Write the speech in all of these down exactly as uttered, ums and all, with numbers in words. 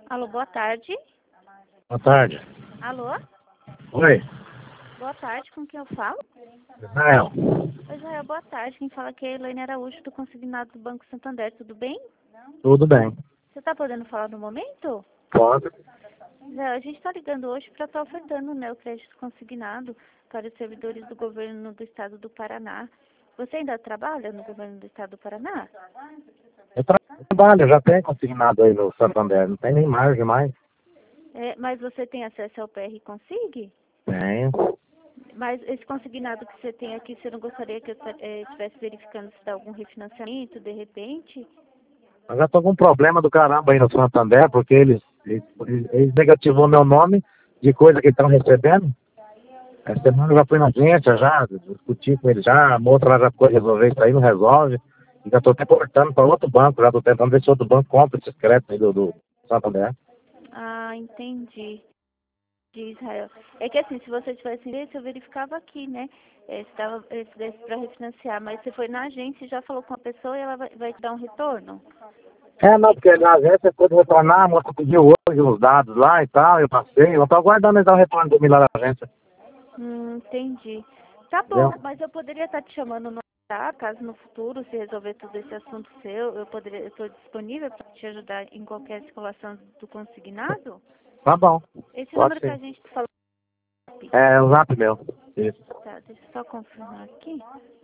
Alô, boa tarde. Boa tarde. Alô? Oi, Boa tarde, com quem eu falo? Israel. Oi, Israel, boa tarde. Quem fala aqui é a Elaine Araújo, do Consignado do Banco Santander. Tudo bem? Tudo bem. Você está podendo falar no momento? Pode? Israel, a gente está ligando hoje para estar ofertando, né, o crédito consignado para os servidores do governo do estado do Paraná. Você ainda trabalha no governo do estado do Paraná? Eu tra- trabalho, eu já tenho consignado aí no Santander, não tem nem margem mais. É, mas você tem acesso ao P R Consig? Tenho. Mas esse consignado que você tem aqui, você não gostaria que eu eh, estivesse verificando se dá algum refinanciamento, de repente? Eu já tô com um problema do caramba aí no Santander, porque eles, eles, eles negativou meu nome de coisa que estão recebendo. Essa semana eu já fui na agência, já discuti com eles já, a moça lá já foi resolver isso aí, não resolve. E já tô até portando para outro banco, já tô tentando ver se outro banco compra esses créditos aí do, do Santander. Ah, entendi. De Israel. É que assim, se você tivesse interesse, eu verificava aqui, né? É, se dava para refinanciar, mas você foi na agência e já falou com a pessoa e ela vai, vai te dar um retorno? É, não, porque na agência, quando retornar, a moça pediu hoje os dados lá e tal, eu passei, eu tô aguardando eles dar o retorno do milhar da agência, Hum, entendi. Tá bom, entendeu? mas eu poderia estar te chamando no WhatsApp, caso no futuro, se resolver todo esse assunto seu, eu poderia, eu estou disponível para te ajudar em qualquer situação do consignado? Tá bom, Esse pode número que ser. a gente falou, É, o zap meu. Isso. tá, deixa eu só confirmar aqui.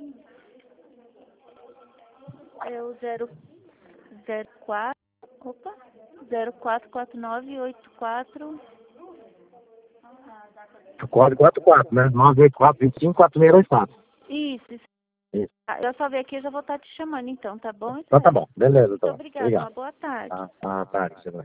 É o zero zero quatro, opa, zero quatro quatro nove oito quatro. O código quatro quatro, né? nove oito quatro, vinte e cinco, quatro seis dois quatro. Isso, isso. Isso. Ah, eu só ver aqui, eu já vou estar te chamando então, tá bom, Então tá Israel? bom, beleza, Muito então. obrigada, Obrigado. uma boa tarde. Ah, ah, tá,